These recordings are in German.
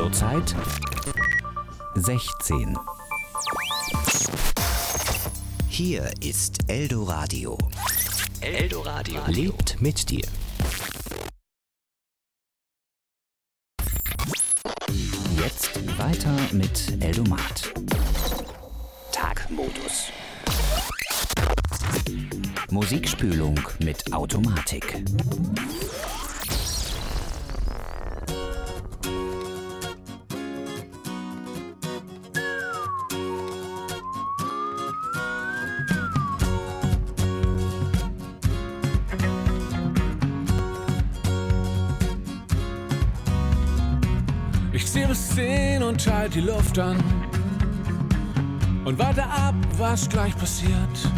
Zurzeit 16. Hier ist Eldoradio. Eldoradio lebt mit dir. Jetzt weiter mit Eldomat. Tagmodus. Musikspülung mit Automatik. Ich zähl bis 10 und halt die Luft an und warte ab, was gleich passiert.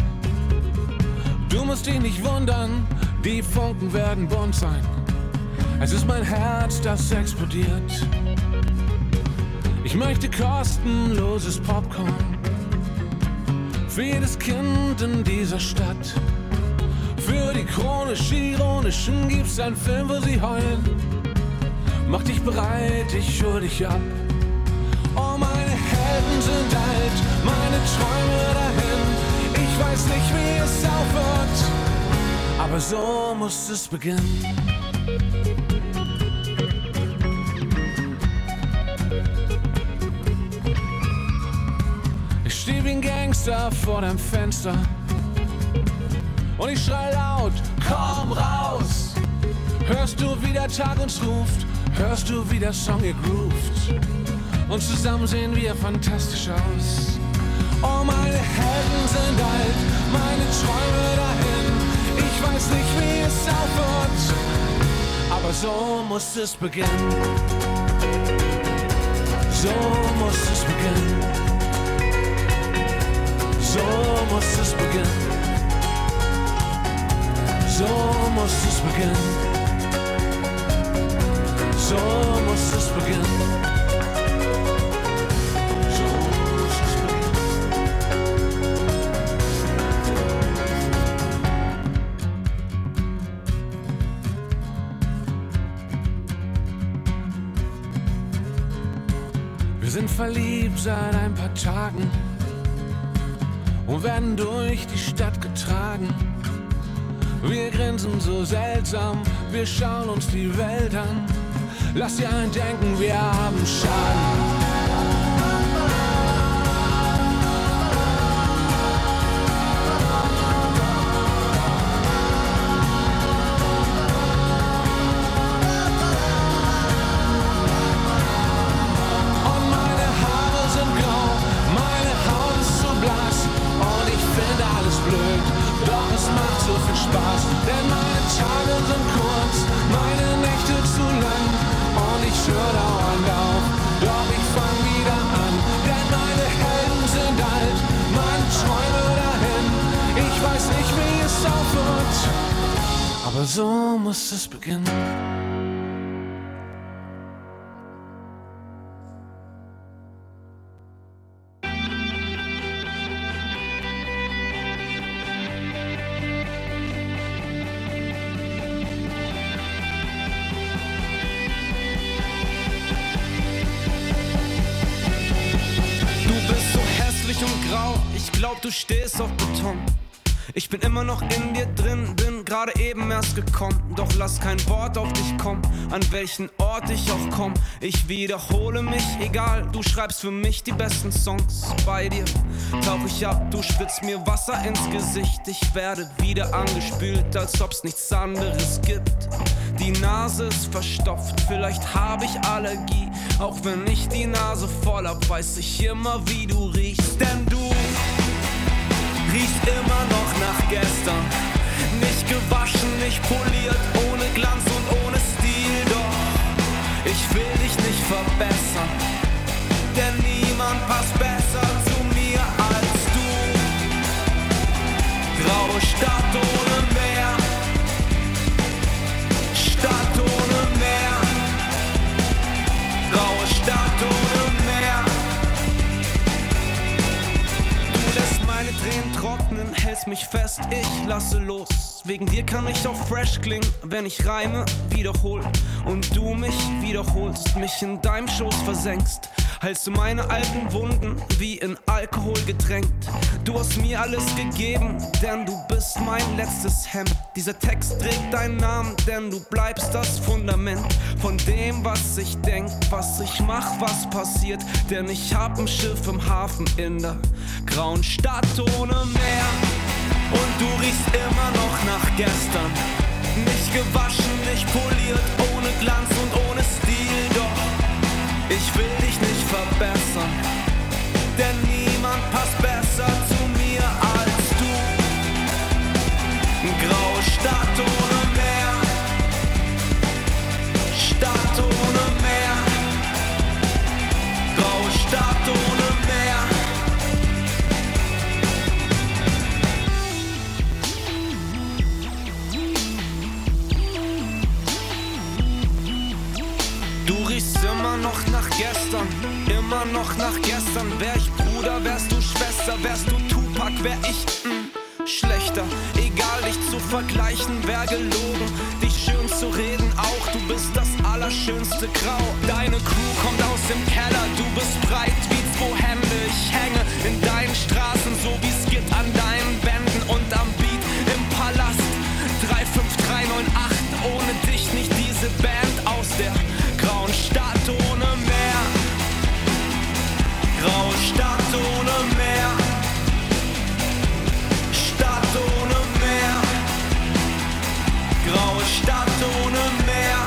Du musst dich nicht wundern, die Funken werden bunt sein. Es ist mein Herz, das explodiert. Ich möchte kostenloses Popcorn für jedes Kind in dieser Stadt. Für die chronisch-ironischen gibt's einen Film, wo sie heulen. Mach dich bereit, ich hol dich ab. Oh, meine Helden sind alt, meine Träume dahin. Ich weiß nicht, wie es aufhört, aber so muss es beginnen. Ich steh wie ein Gangster vor deinem Fenster und ich schrei laut, komm raus. Hörst du, wie der Tag uns ruft? Hörst du, wie der Song ihr groovt? Und zusammen sehen wir fantastisch aus. Oh, meine Helden sind alt, meine Träume dahin. Ich weiß nicht, wie es aufhört, aber so muss es beginnen. So muss es beginnen. So muss es beginnen. So muss es beginnen. So muss es beginnen. So muss es beginnen. Wir sind verliebt seit ein paar Tagen und werden durch die Stadt getragen. Wir grinsen so seltsam, wir schauen uns die Welt an. Lass dir eindenken, wir haben Schaden. Und meine Haare sind grau, meine Haut ist so blass. Und ich finde alles blöd, doch es macht so viel Spaß. Denn meine Tage sind kurz, meine Nächte zu lang. Und ich schwör dauernd auf, doch ich fang wieder an. Denn meine Helden sind alt, meine Träume dahin. Ich weiß nicht, wie es aufhört, aber so muss es beginnen. Und grau, ich glaub, du stehst auf Beton. Ich bin immer noch in dir drin, bin gerade eben erst gekommen. Doch lass kein Wort auf dich kommen, an welchen Ort ich auch komm. Ich wiederhole mich, egal, du schreibst für mich die besten Songs. Bei dir tauch ich ab, du spritzt mir Wasser ins Gesicht. Ich werde wieder angespült, als ob's nichts anderes gibt. Die Nase ist verstopft, vielleicht hab ich Allergie. Auch wenn ich die Nase voll hab, weiß ich immer, wie du riechst. Denn du riechst immer noch nach gestern. Nicht gewaschen, nicht poliert, ohne Glanz und ohne Stil. Doch ich will dich nicht verbessern, denn niemand passt besser zu mir als du. Graue Stadt ohne Meer, Stadt ohne Meer, graue Stadt ohne Meer. Du lässt meine Tränen trocknen, hältst mich mich fest, ich lasse los. Wegen dir kann ich auch fresh klingen, wenn ich reime, wiederhol. Und du mich wiederholst, mich in deinem Schoß versenkst. Heilst du meine alten Wunden wie in Alkohol getränkt. Du hast mir alles gegeben, denn du bist mein letztes Hemd. Dieser Text trägt deinen Namen, denn du bleibst das Fundament von dem, was ich denk, was ich mach, was passiert. Denn ich hab ein Schiff im Hafen in der grauen Stadt ohne Meer. Und du riechst immer noch nach gestern. Nicht gewaschen, nicht poliert, ohne Glanz und ohne Stil. Doch ich will dich nicht verbessern, denn niemand passt besser zu mir als du. Graue Stadt ohne Meer, Stadt ohne Meer, graue Stadt ohne Meer. Du riechst immer noch nach gestern, immer noch nach gestern. Wär ich Bruder, wärst du Schwester, wärst du Tupac, wär ich schlechter. Egal, dich zu vergleichen, wär gelogen. Dich schön zu reden auch, du bist das allerschönste Grau. Deine Crew kommt aus dem Keller, du bist breit wie 2 Hände. Ich hänge in deinen Straßen, so wie es geht an deinen Wänden und am Beat im Palast. 35398, ohne dich nicht diese Band aus der grauen Stadt ohne Meer. Graue Stadt ohne Meer. Stadt ohne Meer. Graue Stadt ohne Meer.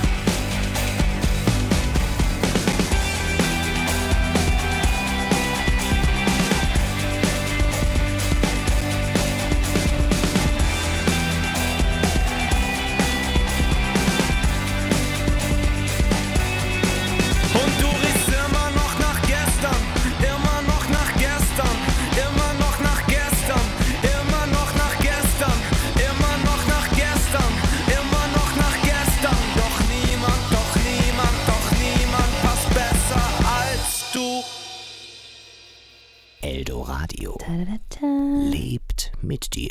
Eldoradio lebt mit dir.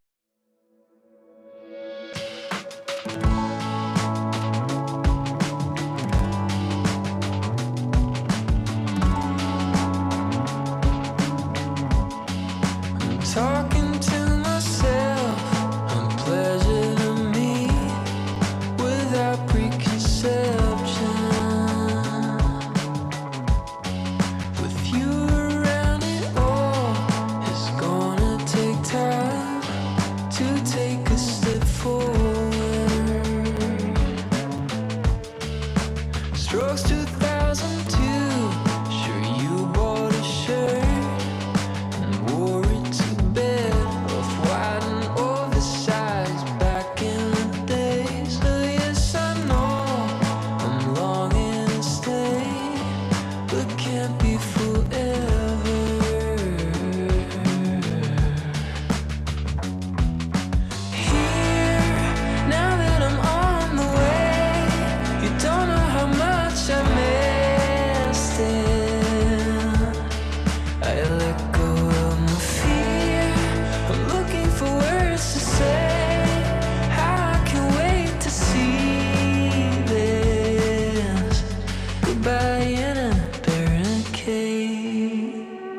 Talking to myself, unpleasant to me, without preconception. With you around, it all is gonna take time to take a step forward. Strokes 2002, sure you bought a shirt and wore it to bed, off-white and oversized back in the day. So yes, I know I'm longing to stay, but can't be forever. Here, now that I'm on the way, you don't know how much I missed it. I let go of my fear, I'm looking for words to say. How I can wait to see this goodbye in a barricade.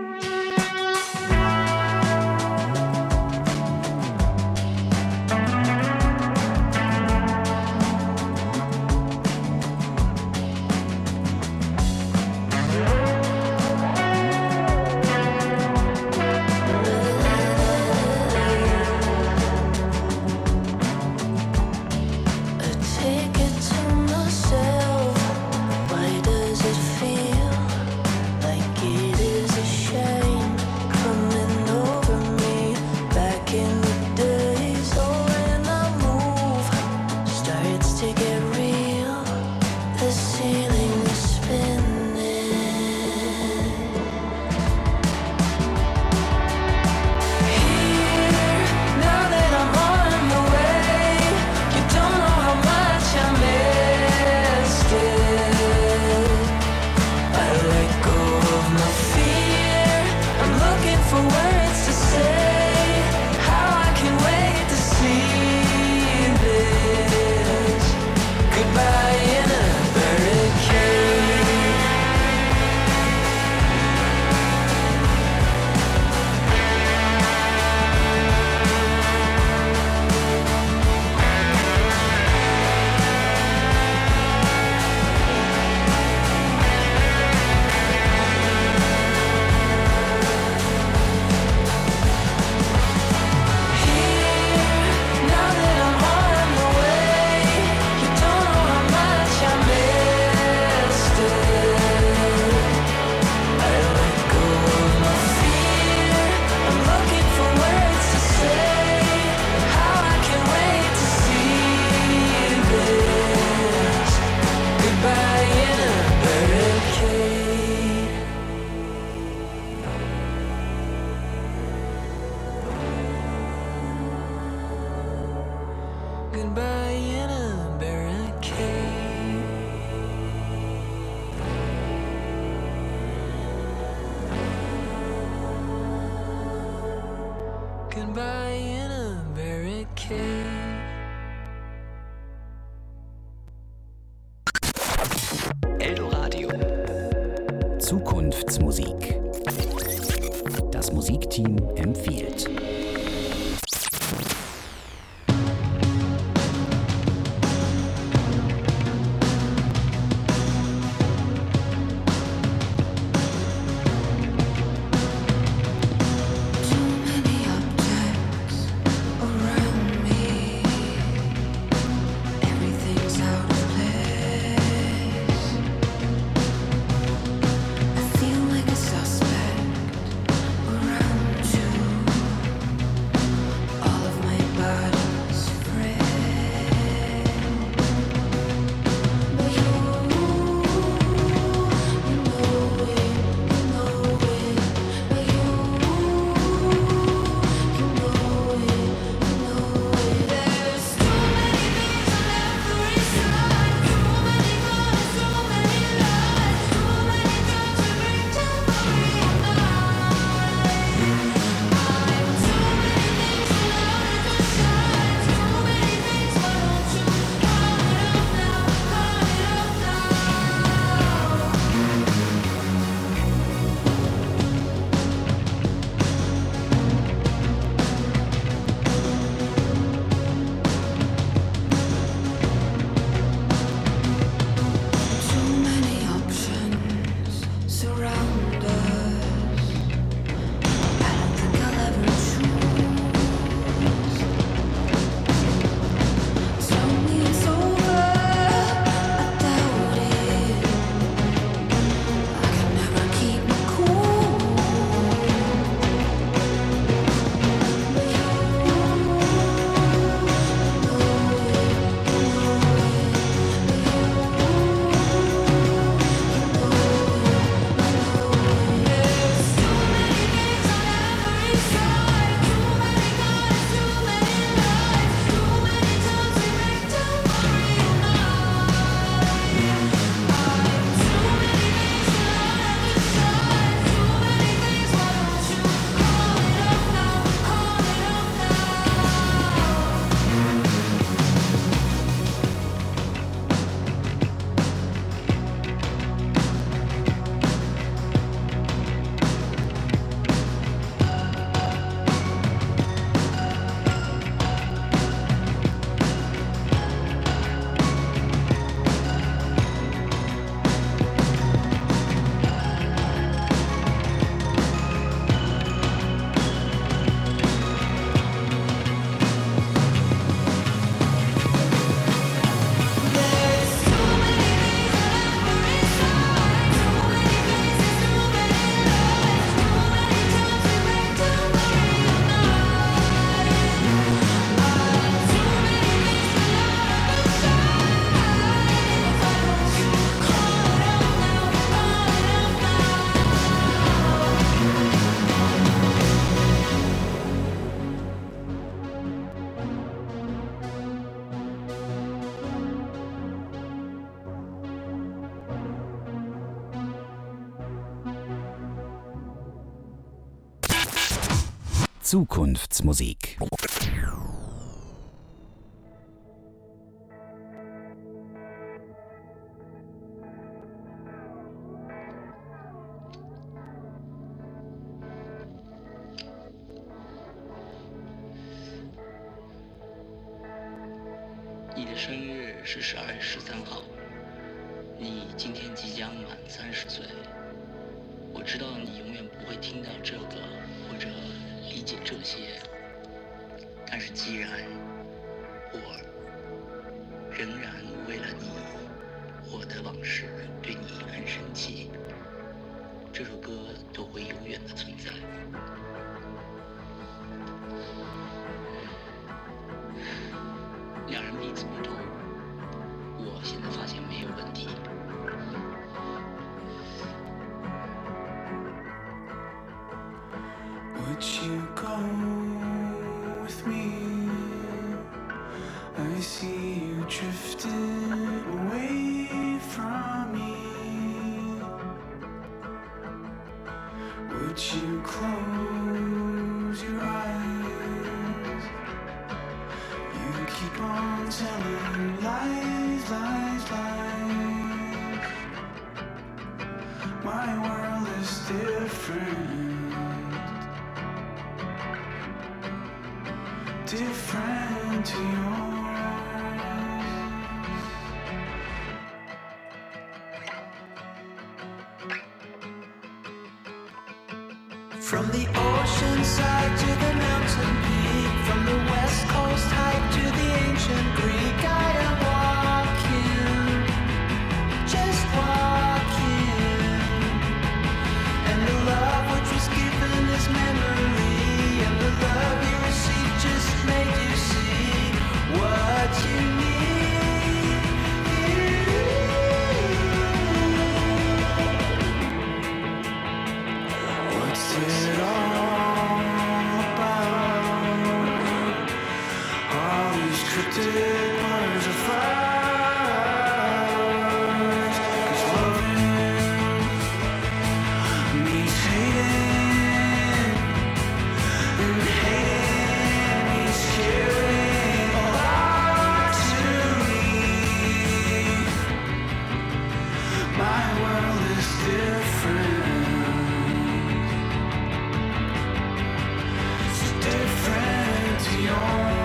I take it to myself. Why does it feel like it is a shame coming over me back in the days? Oh, when I move, starts to get real. The ceiling is spinning. Here, now that I'm on the way, you don't know how much I Eldoradio. Zukunftsmusik. Das Musikteam empfiehlt. Zukunftsmusik. 你的生日是12月13号，你今天即将满30岁。我知道你永远不会听到这个或者理解这些，但是既然我仍然为了你，我的往事对你很生气，这首歌都会永远的存在。两人彼此不同，我现在发现没有问题。 Would you go with me? I see you drifting away from me. Would you close your eyes? You keep on telling lies, lies, lies. different to yours. From the ocean side to the mountain peak, from the west coast hike to the ancient Greek, I am walking, just walking. And the love which was given is memory, and the love you received just made you see what you need. What's it all about? All these cryptic words of ours. 'Cause loving means hating, and hating means caring a lot to me. My world is different. Different to yours.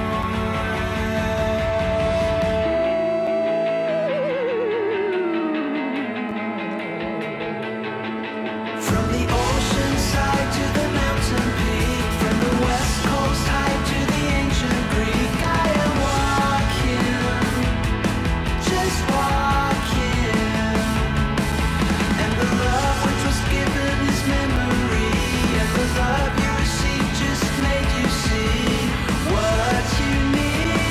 From the ocean side to the mountain peak, from the west coast high to the ancient Greek, I am walking, just walking. And the love which was given is memory, and the love you received just made you see what you need.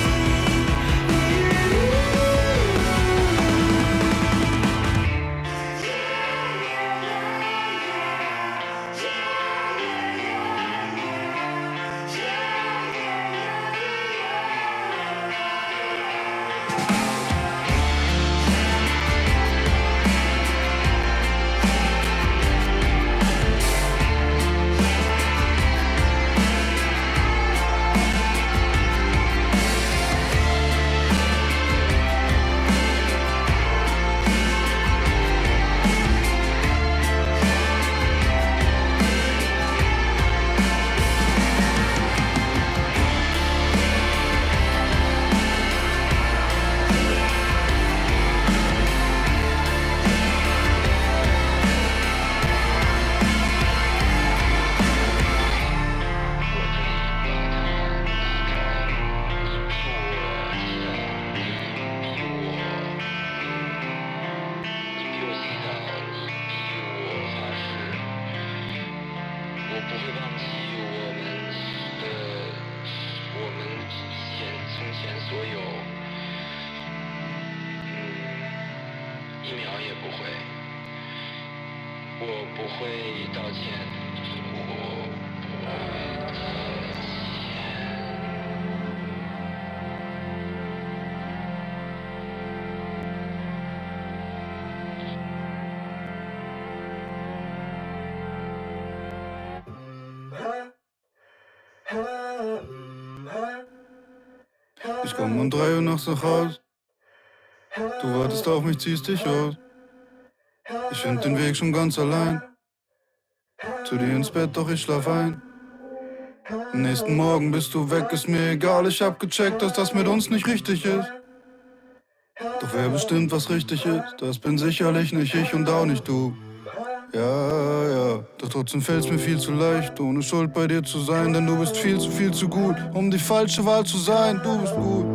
Ich komm um 3 Uhr nachts nach Haus. Du wartest auf mich, ziehst dich aus. Ich find den Weg schon ganz allein. Zu dir ins Bett, doch ich schlaf ein. Am nächsten Morgen bist du weg, ist mir egal. Ich hab gecheckt, dass das mit uns nicht richtig ist. Doch wer bestimmt, was richtig ist, das bin sicherlich nicht ich und auch nicht du. Ja, ja, doch trotzdem fällt's mir viel zu leicht, ohne Schuld bei dir zu sein, denn du bist viel zu gut, um die falsche Wahl zu sein. Du bist gut,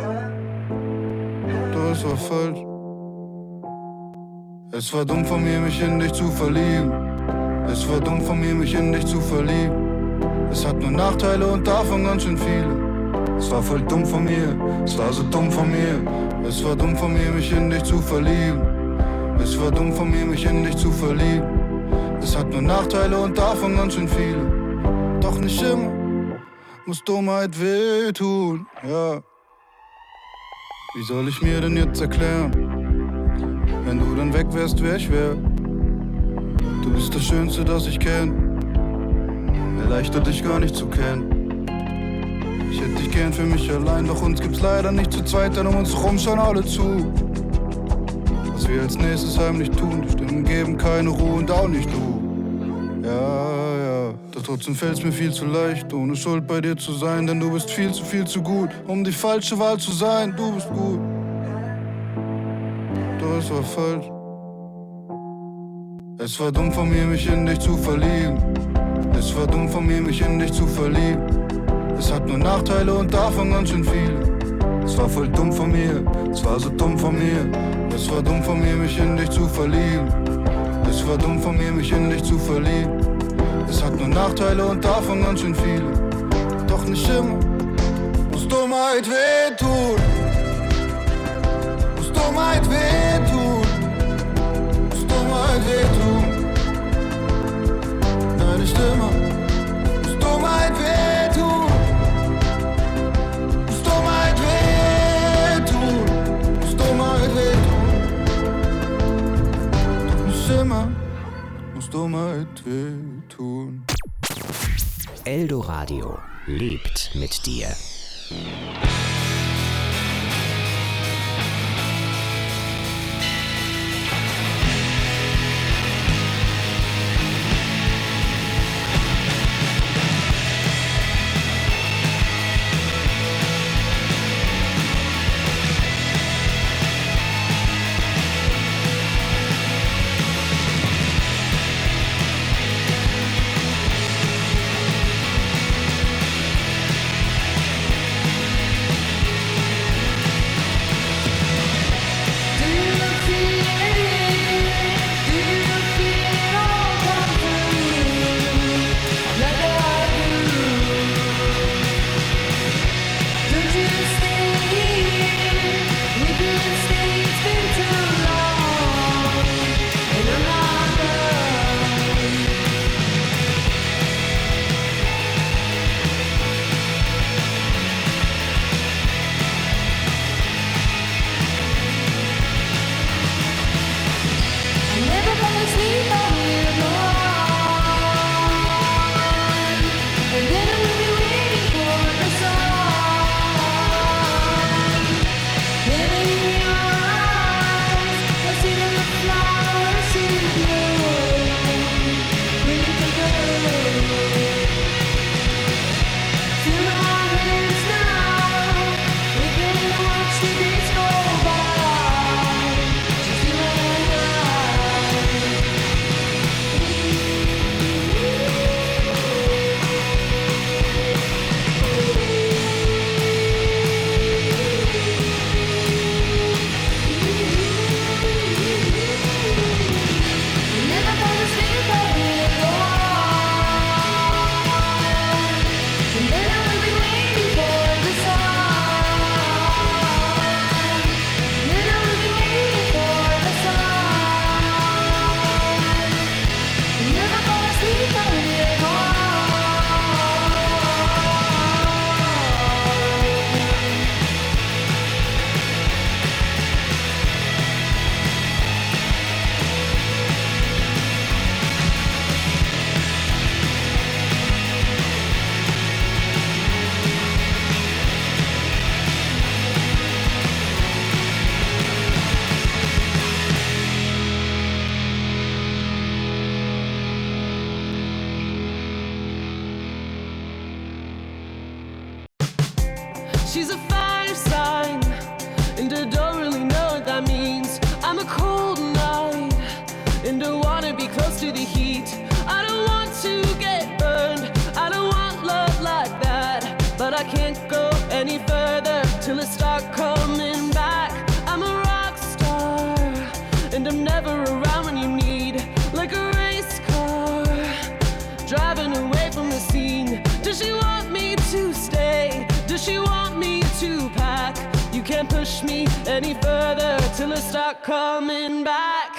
doch es war falsch. Es war dumm von mir, mich in dich zu verlieben. Es war dumm von mir, mich in dich zu verlieben. Es hat nur Nachteile und davon ganz schön viele. Es war voll dumm von mir, es war so dumm von mir. Es war dumm von mir, mich in dich zu verlieben. Es war dumm von mir, mich in dich zu verlieben. Es hat nur Nachteile und davon ganz schön viele. Doch nicht immer muss Dummheit wehtun, ja. Wie soll ich mir denn jetzt erklären, wenn du dann weg wärst, wer ich wär? Du bist das Schönste, das ich kenn. Erleichtert dich gar nicht zu kennen. Ich hätte dich gern für mich allein, doch uns gibt's leider nicht zu zweit, denn um uns rum schauen alle zu. Was wir als nächstes heimlich tun, die Stimmen geben keine Ruhe und auch nicht du. Ja, doch trotzdem fällt's mir viel zu leicht, ohne Schuld bei dir zu sein, denn du bist viel zu gut, um die falsche Wahl zu sein. Du bist gut, doch es war falsch. Es war dumm von mir, mich in dich zu verlieben. Es war dumm von mir, mich in dich zu verlieben. Es hat nur Nachteile und davon ganz schön viele. Es war voll dumm von mir, es war so dumm von mir. Es war dumm von mir, mich in dich zu verlieben. Es war dumm von mir, mich in dich zu verlieben. Es hat nur Nachteile und davon ganz schön viele. Doch nicht immer muss Dummheit wehtun. Muss Dummheit wehtun. Muss Dummheit wehtun. Nein, nicht immer muss Dummheit wehtun. Muss Dummheit wehtun. Muss Dummheit wehtun. Doch nicht immer muss Dummheit wehtun. Eldoradio lebt mit dir. She's a fire sign, and I don't really know what that means. I'm a cold night, and I wanna be close to the heat. I don't want to get burned, I don't want love like that. But I can't go any further till I start coming back. I'm a rock star, and I'm never around when you need. Like a race car, driving away from the scene. Does she want me to stay? Does she want me to pack? You can't push me any further till I start coming back.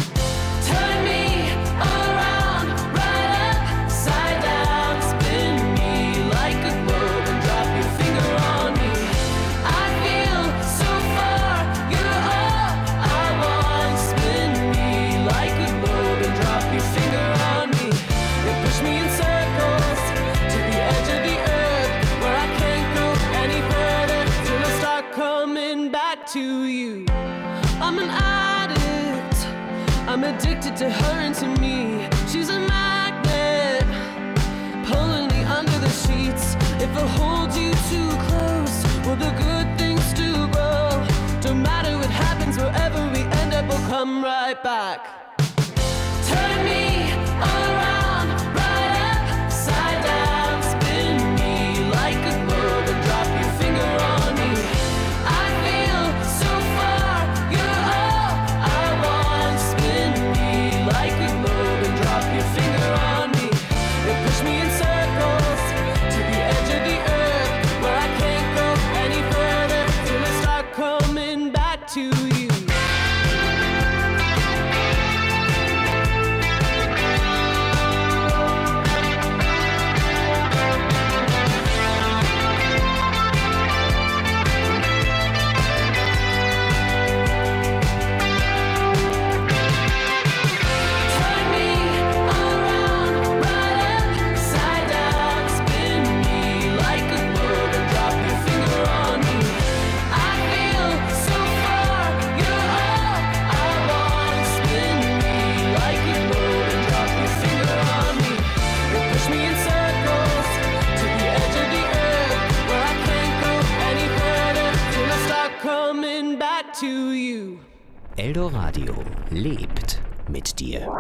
Turn me around, right upside down. Spin me like a globe and drop your finger on me. I feel so far, you're all I want. Spin me like a globe and drop your finger on me. You push me in circles to the edge of the earth, where I can't go any further till I start coming back to you. I'm an addict, I'm addicted to her and to me. She's a magnet, if I hold you too close, will the good things do grow? Don't matter what happens, wherever we end up, we'll come right back. Turn me around, right upside down, spin me like a globe and drop your finger on me. I feel so far, you're all I want. Spin me like a globe and drop your finger on me. You push me in circles to the edge of the earth, where I can't go any further till I start coming back to you. To you. Eldoradio lebt mit dir.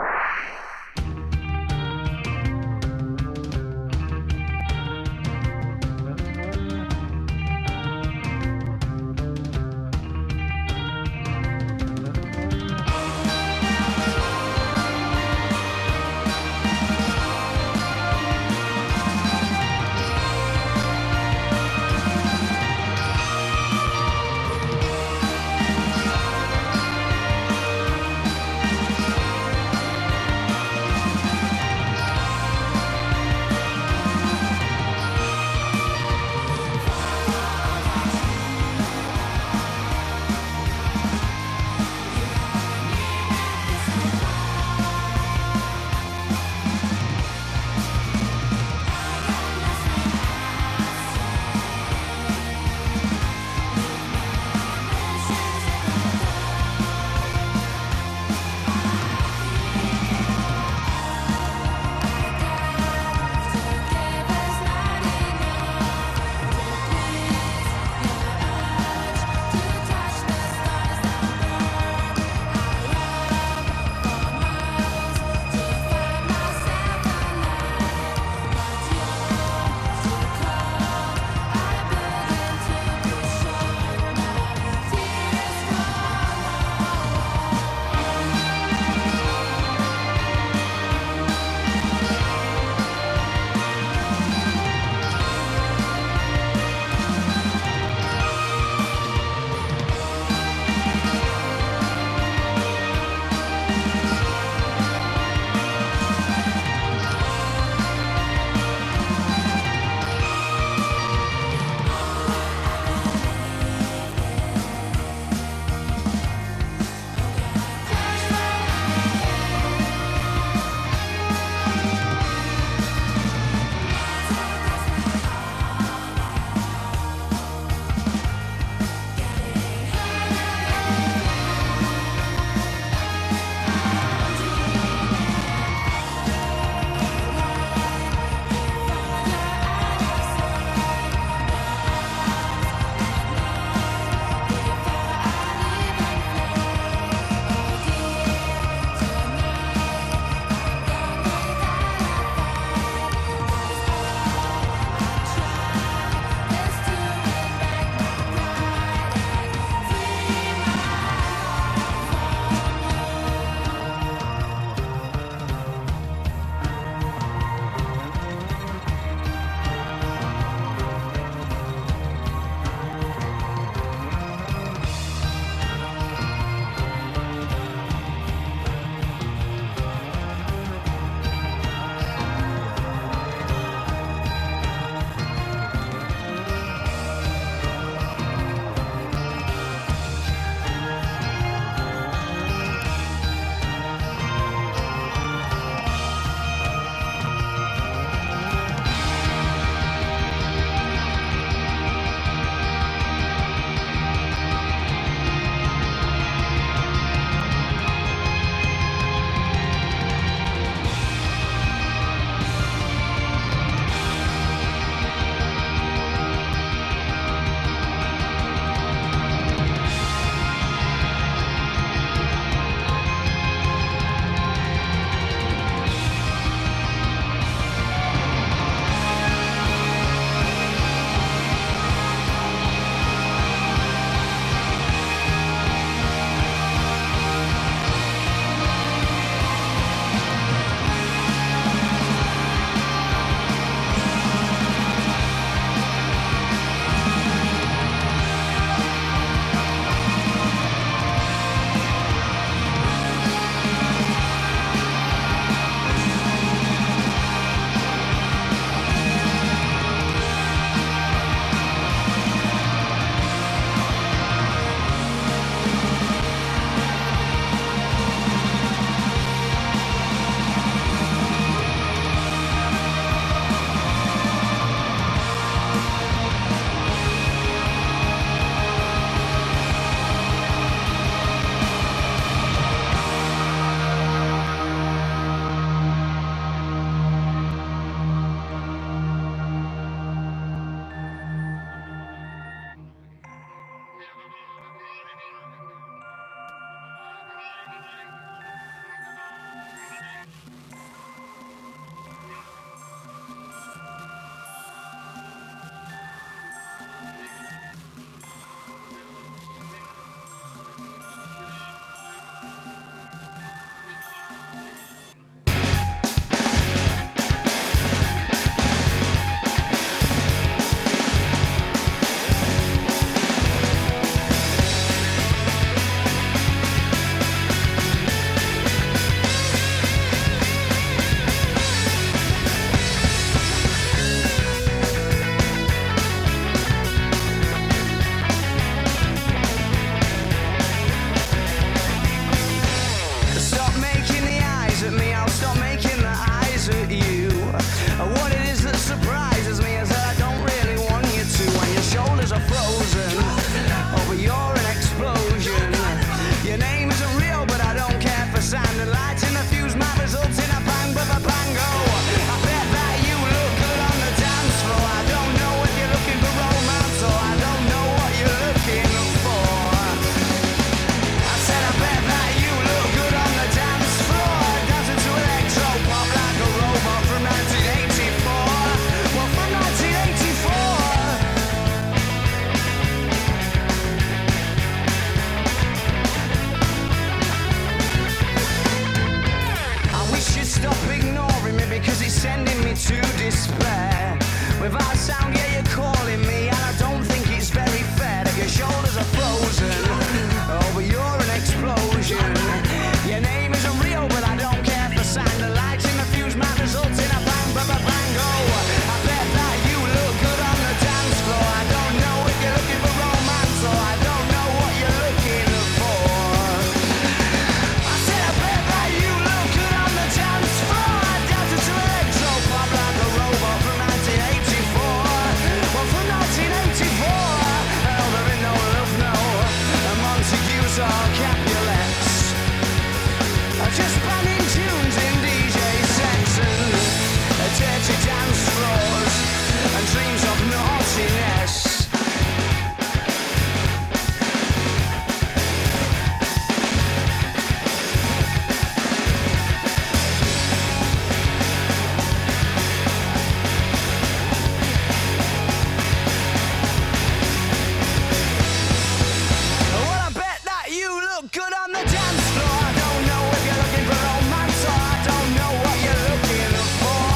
on the dance floor. I don't know if you're looking for romance or I don't know what you're looking for.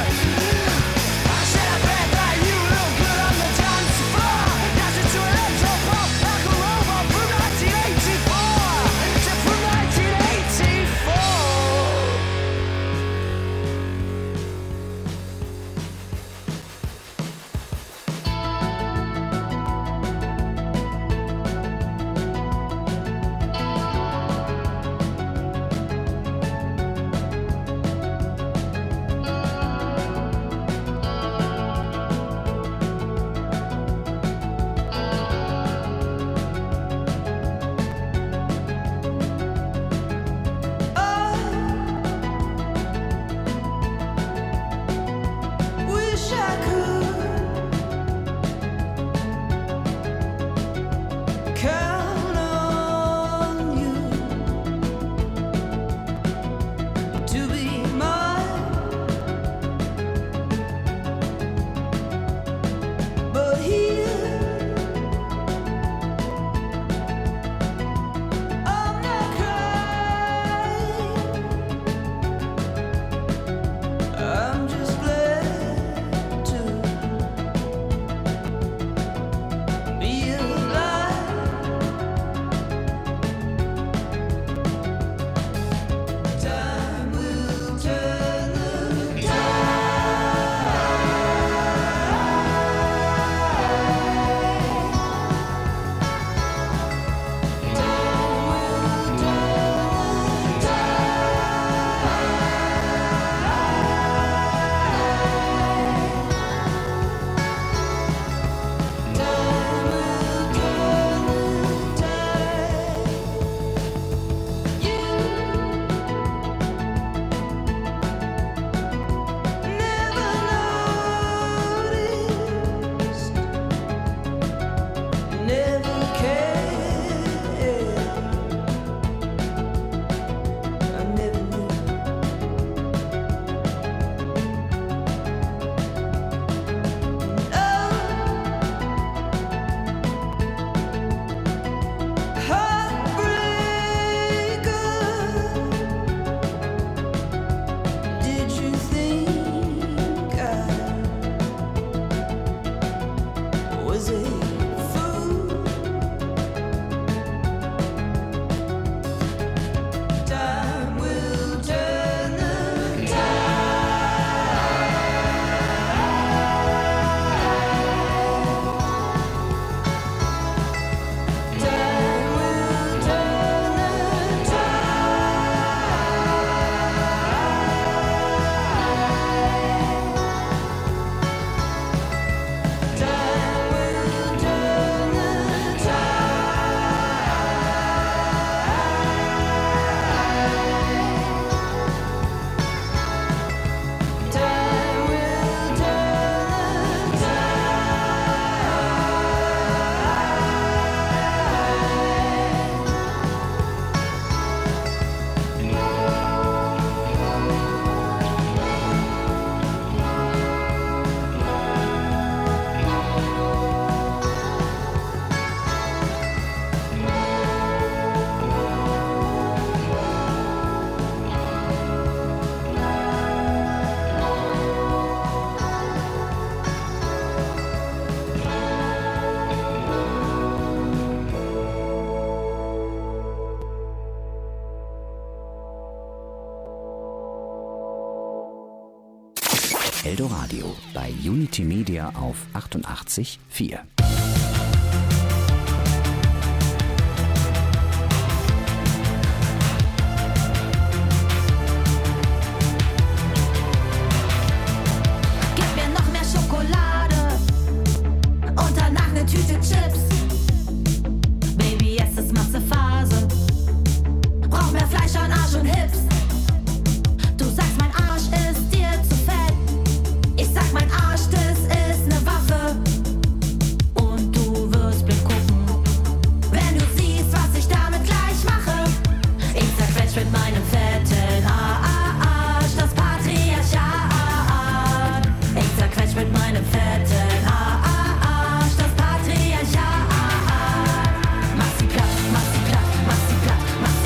I said I bet that you look good on the dance floor. Dance to electro pop like a robot from 1984. So from 1984. Wish I could count on you to be mine, but here I'm not crying. I'm just glad to be alive. Time will turn the never cared. I never knew. Heartbreaker, did you think I was a fool? Time will turn the Time will turn the Time will turn the Time will turn the Eldoradio bei Unity Media auf 88,4. Gib mir noch mehr Schokolade und danach eine Tüte Chips. Baby, es ist Massephase. Brauch mehr Fleisch an Arsch und Hips. Du sagst, mein Arsch ist dir zu fett. Ich sag, mein Arsch, das ist ne Waffe. Und du wirst blind gucken, wenn du siehst, was ich damit gleich mache. Ich zerquetsch mit meinem fetten Arsch das Patriarchat. Ich zerquetsch mit meinem fetten Arsch das Patriarchat. Mach sie platt, mach sie platt, mach sie platt, mach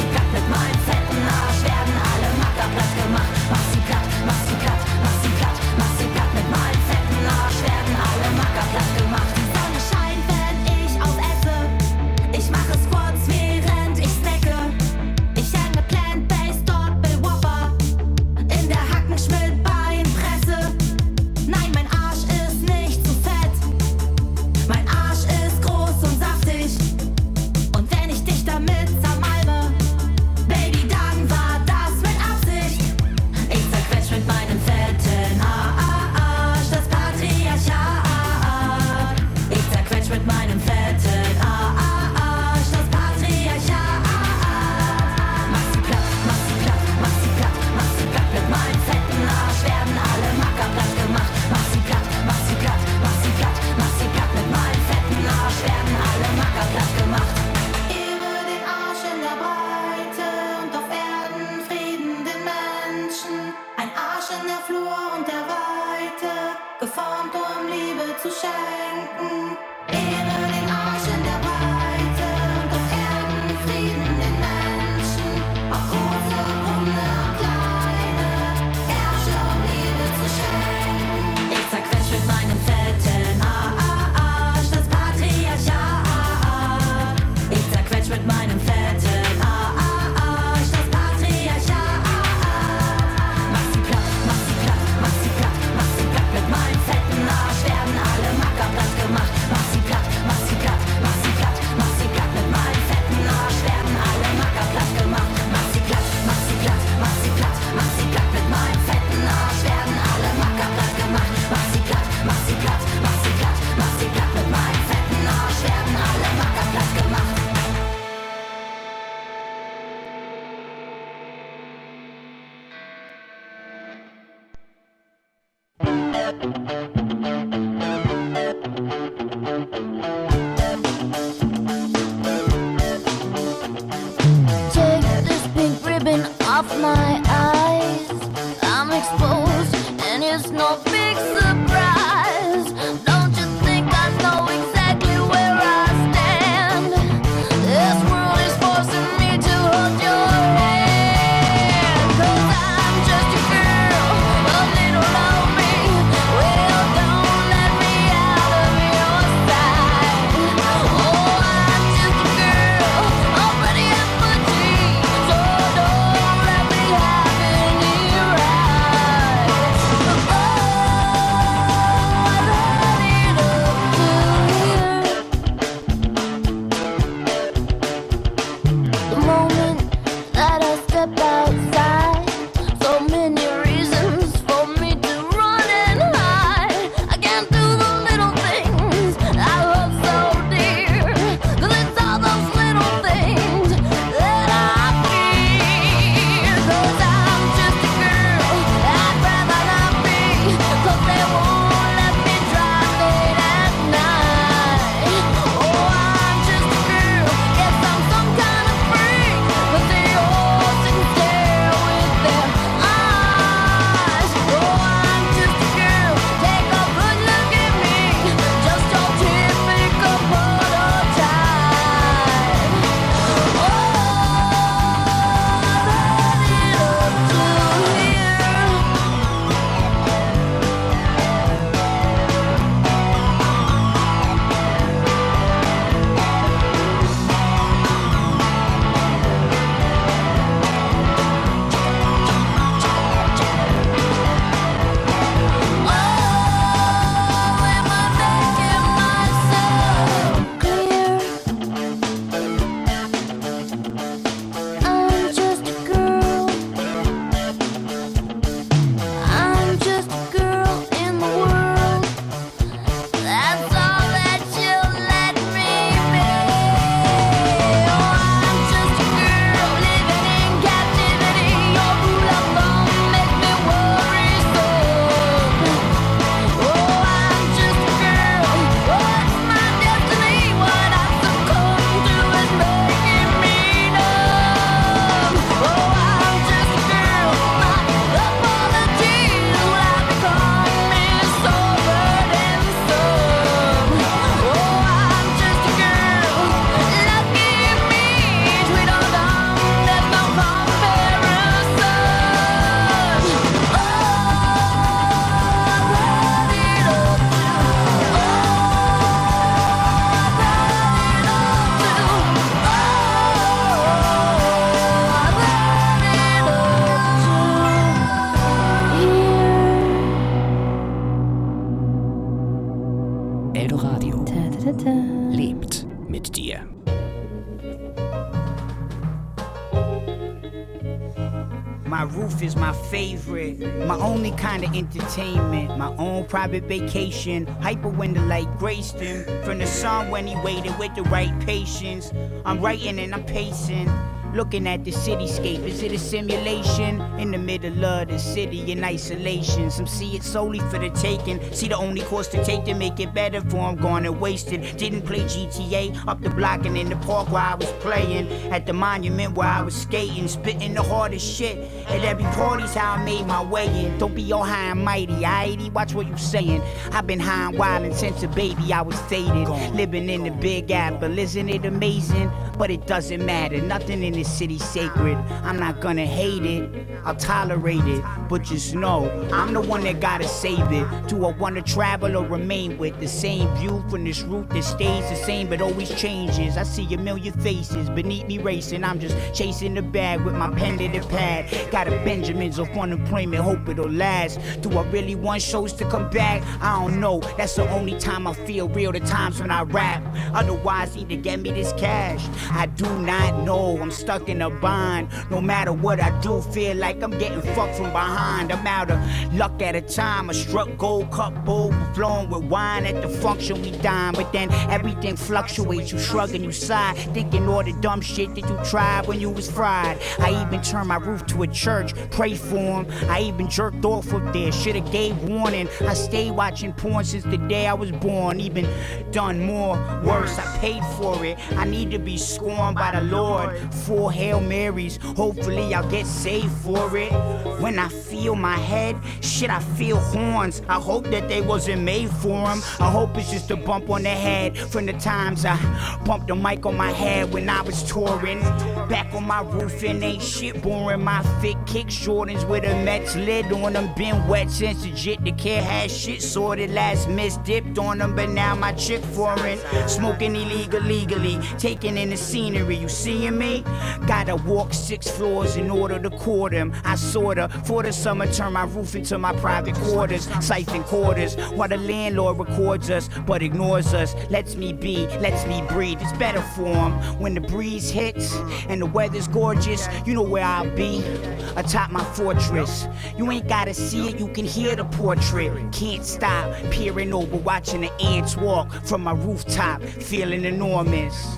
My roof is my favorite, my only kind of entertainment, my own private vacation. Hyper when the light graced him from the sun when he waited with the right patience. I'm writing and I'm pacing, looking at the cityscape. Is it a simulation? In the middle of the city in isolation. Some see it solely for the taking. See the only course to take to make it better for I'm gone and wasted. Didn't play GTA up the block and in the park where I was playing. At the monument where I was skating. Spitting the hardest shit. At every party's how I made my way in. Don't be all high and mighty, aighty, watch what you saying. I've been high and wildin' since a baby I was faded. Living in the Big Apple, isn't it amazing? But it doesn't matter, nothing in this city's sacred. I'm not gonna hate it, I'll tolerate it. But just know, I'm the one that gotta save it. Do I wanna travel or remain with the same view from this route that stays the same but always changes? I see a million faces beneath me racing. I'm just chasing the bag with my pen to the pad. Got a Benjamins off unemployment, hope it'll last. Do I really want shows to come back? I don't know, that's the only time I feel real, the times when I rap. Otherwise, need to get me this cash. I do not know, I'm stuck in a bind. No matter what I do, feel like I'm getting fucked from behind. I'm out of luck at a time. I struck gold cup bowl, flowing with wine at the function we dine. But then everything fluctuates, you shrug and you sigh, thinking all the dumb shit that you tried when you was fried. I even turned my roof to a church, pray for him. I even jerked off up there, should've gave warning. I stayed watching porn since the day I was born. Even done more, worse, I paid for it. I need to be scorned by the Lord. 4 Hail Marys, hopefully I'll get saved for it. When I feel my head, shit, I feel horns. I hope that they wasn't made for them. I hope it's just a bump on the head from the times I bumped the mic on my head when I was touring. Back on my roof and ain't shit boring. My fit kick Jordans with a Mets lid on them. Been wet since the jit, the kid had shit sorted. Last miss dipped on them, but now my chick foreign. Smoking illegal, legally, taking in the scenery. You seeing me? Gotta walk 6 floors in order to court him. I sorta, for the summer, turn my roof into my private quarters. Siphon quarters, while the landlord records us, but ignores us. Lets me be, lets me breathe. It's better for him when the breeze hits and the weather's gorgeous. You know where I'll be, atop my fortress. You ain't gotta see it, you can hear the portrait. Can't stop, peering over, watching the ants walk from my rooftop, feeling enormous.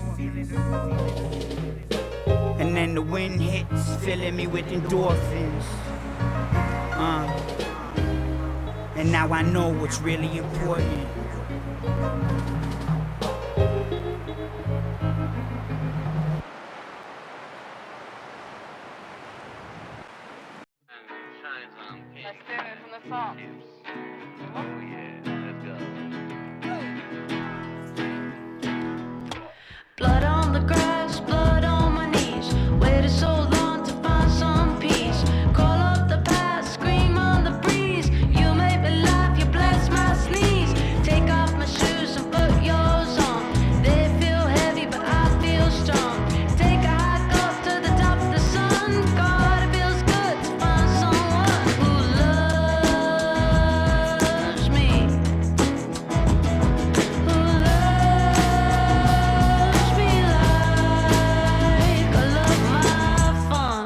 And then the wind hits, filling me with endorphins. And now I know what's really important. Let's do it from the top. Oh yeah, let's go. Blood on the grass, blood on my knees. Waited so long to find some peace. Call up the past, scream on the breeze. You make me laugh, you bless my sneeze. Take off my shoes and put yours on. They feel heavy, but I feel strong. Take a hike up to the top of the sun. God, it feels good to find someone who loves me. Who loves me like I love my fun.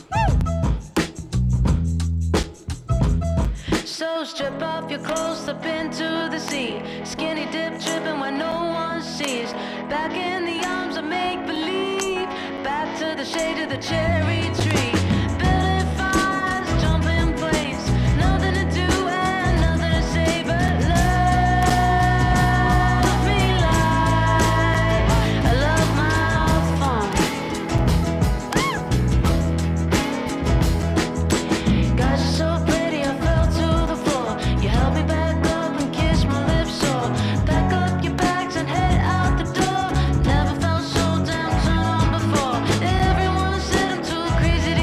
So strip off your clothes, slip into the sea. Skinny dip tripping when no one sees. Back in the arms of make-believe. Back to the shade of the cherry tree. Building fires, jumping planes. Nothing to do and nothing to say but love me like I love my fun. God, you're so pretty, I fell to the floor. You held me back up and kissed my lips sore. Pack up your bags and head out the door. Never felt so damn turned on before. Everyone said I'm too crazy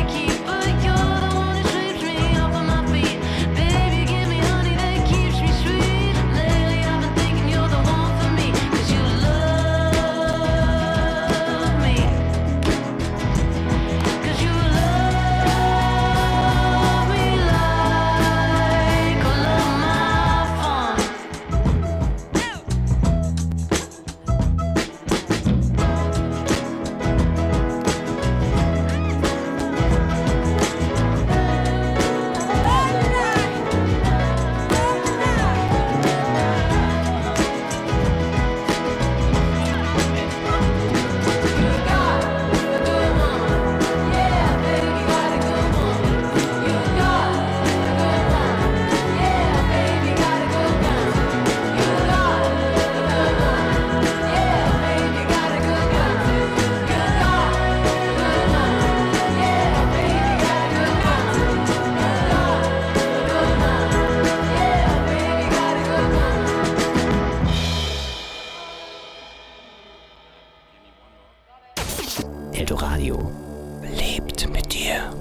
mit dir.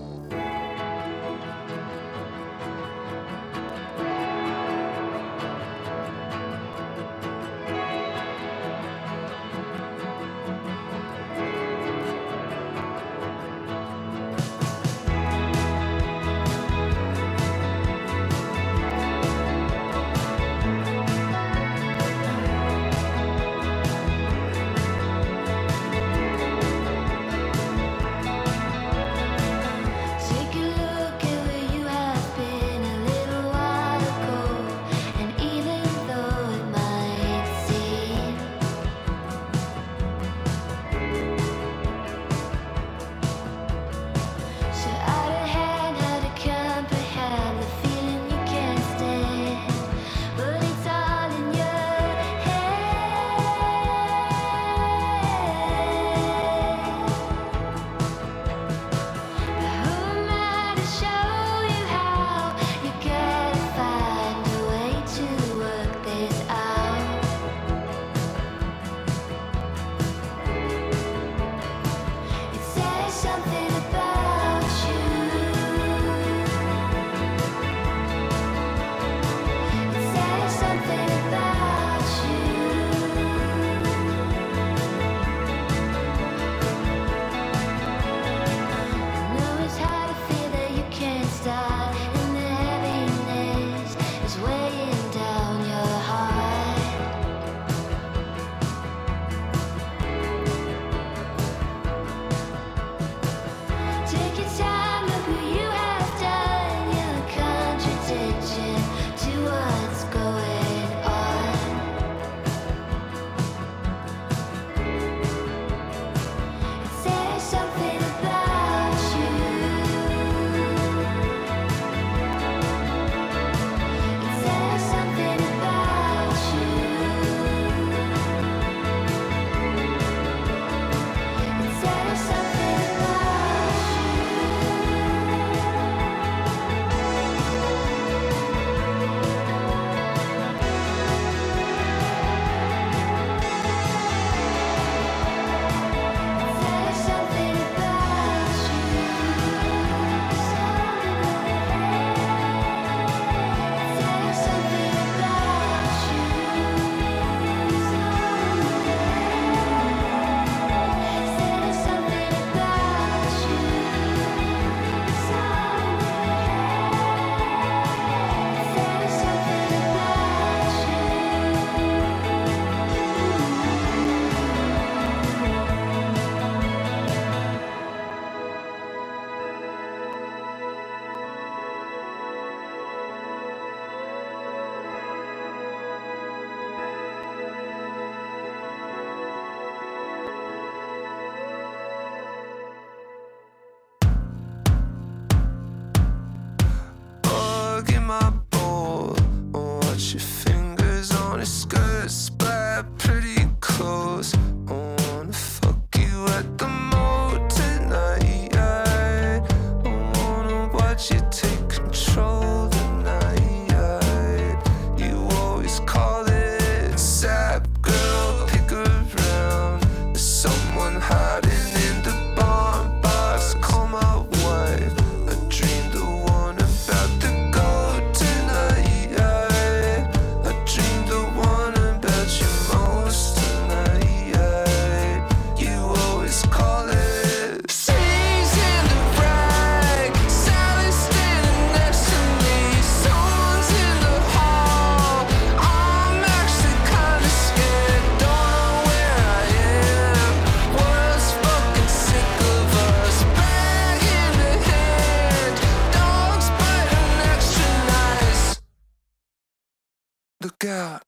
Look out.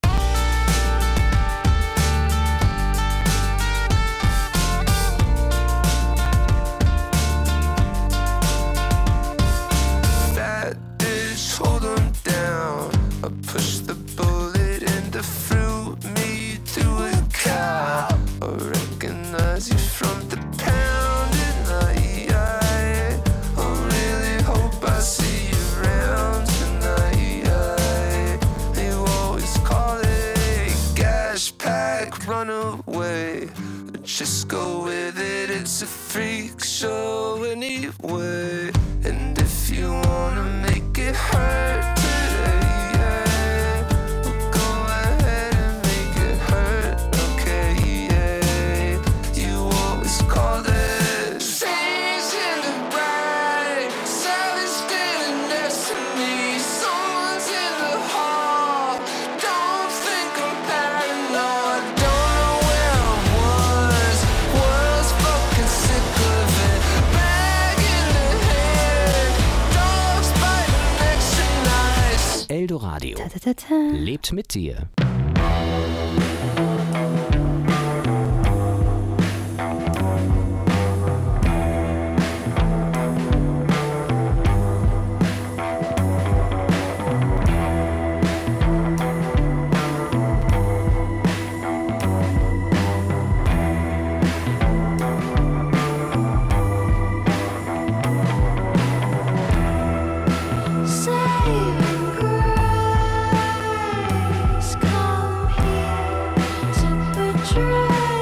That bitch, hold 'em down. I pushed the bullet and the fruit me to a cow. I recognize you from the pounding night. I really hope I see you around tonight. You always call it gas pack runaway. Just go with it, it's a freak show anyway. way. And if you wanna make it hurt today, yeah, well, go ahead and make it hurt, okay, yeah. You always called it change in the bright, Sally standing next to me, someone's in the hall, don't think I'm paranoid, don't know where I was fucking sick of it, bag in the head, dogs biting extra nice. Eldoradio lebt mit dir.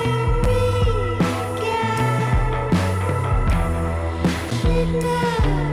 Never